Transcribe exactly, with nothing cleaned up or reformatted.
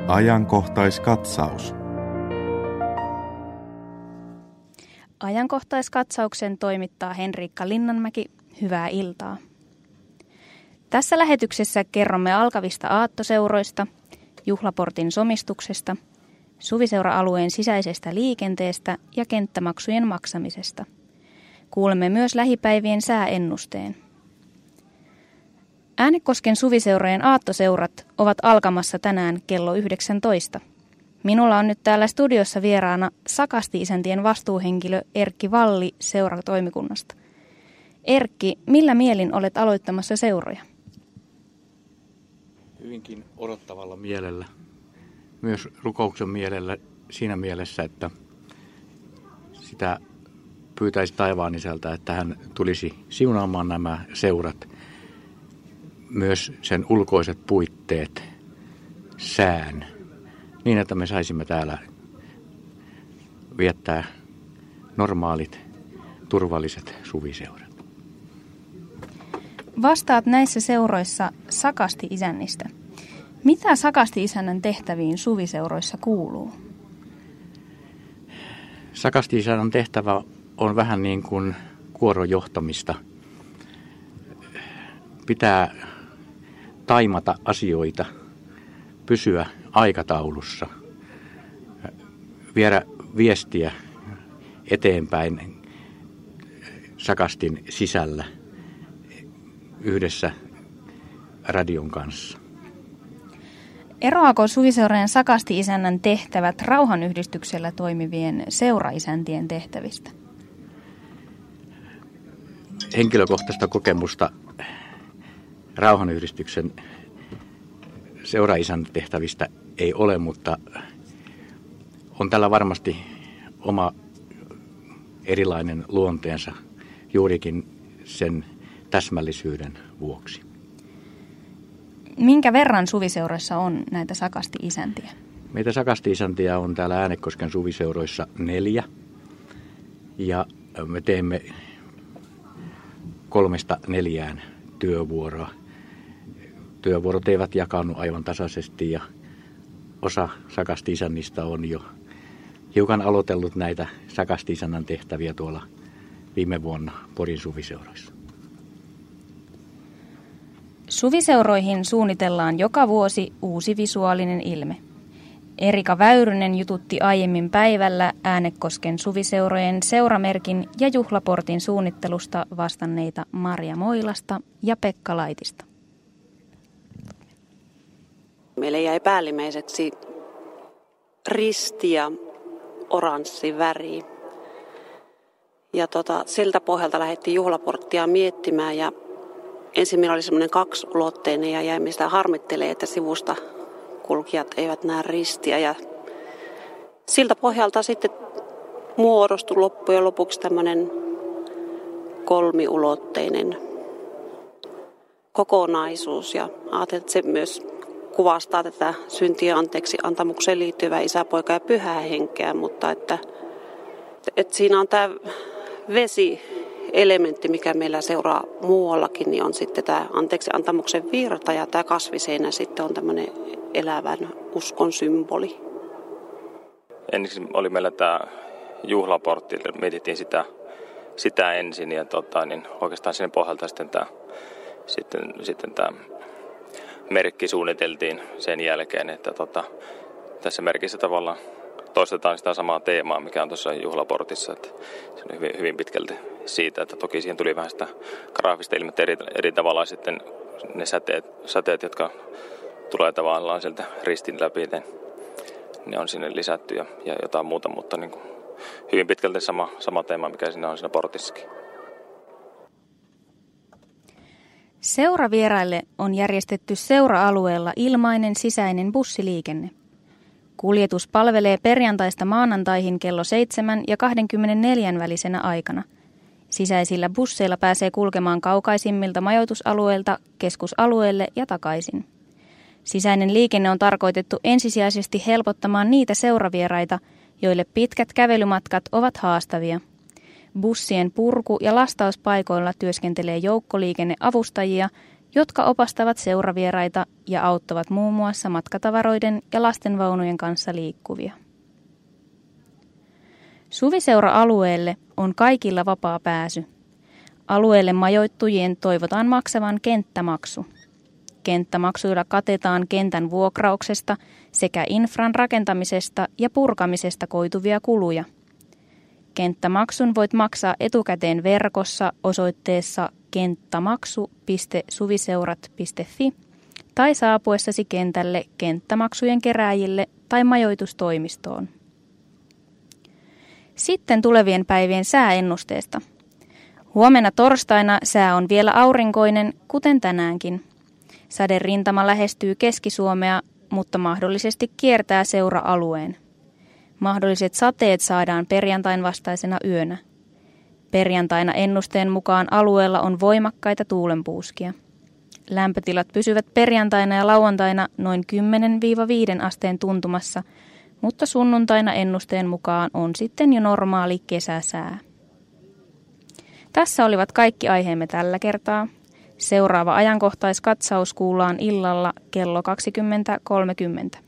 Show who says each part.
Speaker 1: Ajankohtaiskatsaus.
Speaker 2: Ajankohtaiskatsauksen toimittaa Henriikka Linnanmäki. Hyvää iltaa. Tässä lähetyksessä kerromme alkavista aattoseuroista, juhlaportin somistuksesta, Suviseura-alueen sisäisestä liikenteestä ja kenttämaksujen maksamisesta. Kuulemme myös lähipäivien sääennusteen. Äänekosken Suviseurojen aattoseurat ovat alkamassa tänään kello yhdeksäntoista. Minulla on nyt täällä studiossa vieraana Sakasti-isäntien vastuuhenkilö Erkki Valli seuratoimikunnasta. Erkki, millä mielin olet aloittamassa seuroja?
Speaker 3: Hyvinkin odottavalla mielellä. Myös rukouksen mielellä siinä mielessä, että sitä pyytäisi taivaan isältä, että hän tulisi siunaamaan nämä seurat, myös sen ulkoiset puitteet, sään, niin että me saisimme täällä viettää normaalit, turvalliset suviseurat.
Speaker 2: Vastaat näissä seuroissa Sakasti-isännistä. Mitä Sakasti-isännän tehtäviin suviseuroissa kuuluu?
Speaker 3: Sakasti-isännän tehtävä on vähän niin kuin kuorojohtamista. Pitää taimata asioita, pysyä aikataulussa, viedä viestiä eteenpäin Sakastin sisällä yhdessä radion kanssa.
Speaker 2: Eroako suviseurojen Sakasti-isännän tehtävät rauhanyhdistyksellä toimivien seuraisäntien tehtävistä?
Speaker 3: Henkilökohtaista kokemusta rauhanyhdistyksen seuraisäntien tehtävistä ei ole, mutta on tällä varmasti oma erilainen luonteensa juurikin sen täsmällisyyden vuoksi.
Speaker 2: Minkä verran suviseuroissa on näitä Sakasti-isäntiä?
Speaker 3: Meitä Sakasti-isäntiä on täällä Äänekosken suviseuroissa neljä. Ja me teemme kolmesta neljään työvuoroa. Työvuorot eivät jakaudu aivan tasaisesti ja osa Sakasti-isännistä on jo hiukan aloitellut näitä Sakasti-isännän tehtäviä tuolla viime vuonna Porin suviseuroissa.
Speaker 2: Suviseuroihin suunnitellaan joka vuosi uusi visuaalinen ilme. Erika Väyrynen jututti aiemmin päivällä Äänekosken suviseurojen seuramerkin ja juhlaportin suunnittelusta vastanneita Marja Moilasta ja Pekka Laitista.
Speaker 4: Meille jäi päällimmäiseksi risti ja oranssi väri. Ja tota, siltä pohjalta lähdettiin juhlaporttia miettimään ja ensin meillä oli semmoinen kaksiulotteinen ja jäimme sitä harmittelee, että sivusta kulkijat eivät näe ristiä. Ja siltä pohjalta sitten muodostui loppujen lopuksi tämmöinen kolmiulotteinen kokonaisuus. Ja ajattelin, että se myös kuvastaa tätä syntien anteeksi antamukseen liittyvää isä, poika ja pyhää henkeä, mutta että, että siinä on tämä vesi elementti, mikä meillä seuraa muuallakin, niin on sitten tämä anteeksi antamuksen virta ja tämä kasviseinä sitten on tämmöinen elävän uskon symboli.
Speaker 5: Ensiksi oli meillä tämä juhlaportti, mietittiin sitä, sitä ensin ja tota, niin oikeastaan sen pohjalta sitten tämä, sitten, sitten tämä merkki suunniteltiin sen jälkeen, että tota, tässä merkissä tavallaan toistetaan sitä samaa teemaa, mikä on tuossa juhlaportissa. Että se on hyvin, hyvin pitkälti siitä, että toki siihen tuli vähän sitä graafista ilmettä eri, eri tavalla sitten ne säteet, säteet, jotka tulee tavallaan sieltä ristin läpi, ne on sinne lisätty ja, ja jotain muuta, mutta niin kuin hyvin pitkälti sama, sama teema, mikä siinä on siinä portissakin.
Speaker 2: Seuravieraille on järjestetty seura-alueella ilmainen sisäinen bussiliikenne. Kuljetus palvelee perjantaista maanantaihin kello seitsemän ja kaksikymmentäneljä välisenä aikana. Sisäisillä busseilla pääsee kulkemaan kaukaisimmilta majoitusalueilta keskusalueelle ja takaisin. Sisäinen liikenne on tarkoitettu ensisijaisesti helpottamaan niitä seuravieraita, joille pitkät kävelymatkat ovat haastavia. Bussien purku- ja lastauspaikoilla työskentelee joukkoliikenneavustajia, jotka opastavat seuravieraita ja auttavat muun muassa matkatavaroiden ja lastenvaunujen kanssa liikkuvia. Suviseura-alueelle on kaikilla vapaa pääsy. Alueelle majoittujien toivotaan maksavan kenttämaksu. Kenttämaksuilla katetaan kentän vuokrauksesta sekä infran rakentamisesta ja purkamisesta koituvia kuluja. Kenttämaksun voit maksaa etukäteen verkossa osoitteessa kenttämaksu piste suviseurat piste fi tai saapuessasi kentälle kenttämaksujen kerääjille tai majoitustoimistoon. Sitten tulevien päivien sääennusteesta. Huomenna torstaina sää on vielä aurinkoinen, kuten tänäänkin. Saderintama lähestyy Keski-Suomea, mutta mahdollisesti kiertää seura-alueen. Mahdolliset sateet saadaan perjantain vastaisena yönä. Perjantaina ennusteen mukaan alueella on voimakkaita tuulenpuuskia. Lämpötilat pysyvät perjantaina ja lauantaina noin kymmenen viiva viisi asteen tuntumassa, mutta sunnuntaina ennusteen mukaan on sitten jo normaali kesäsää. Tässä olivat kaikki aiheemme tällä kertaa. Seuraava ajankohtaiskatsaus kuullaan illalla kello kaksikymmentä kolmekymmentä.